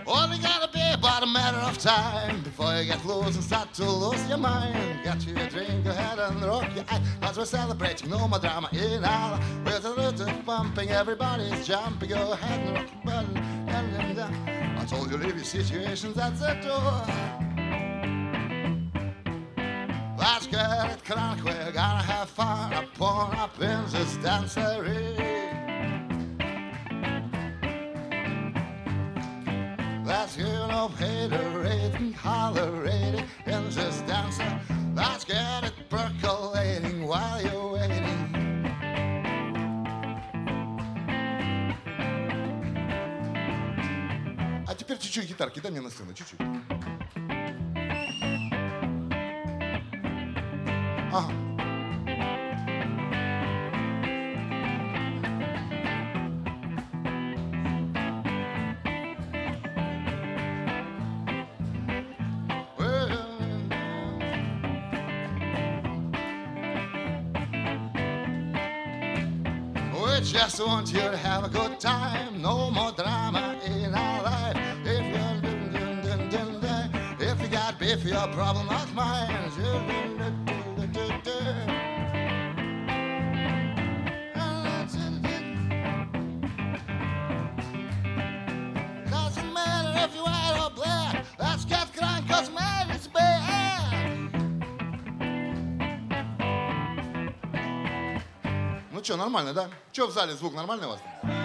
Only gotta be about a matter of time before you get loose and start to lose your mind. Get you a drink, go ahead and rock your eye as we're celebrating no more drama in our life. With the rhythm pumping, everybody's jumping. Go ahead and rock your button and down. I told you leave your situations at the door. Let's get it crunk, we're gonna have fun upon up in this dancery. Let's hear no haterating, hollerating in this dancer. Let's get it percolating while you're waiting. А теперь чуть-чуть гитарки, дай мне на сцену, чуть-чуть. Ага. We just want you to have a good time. No more drama in our life. If you got beef, your problem not mine. Doesn't matter if you're white or black. Let's get crunk, cause man is bad. Ну что, нормально, да? Что в зале, звук нормальный у вас?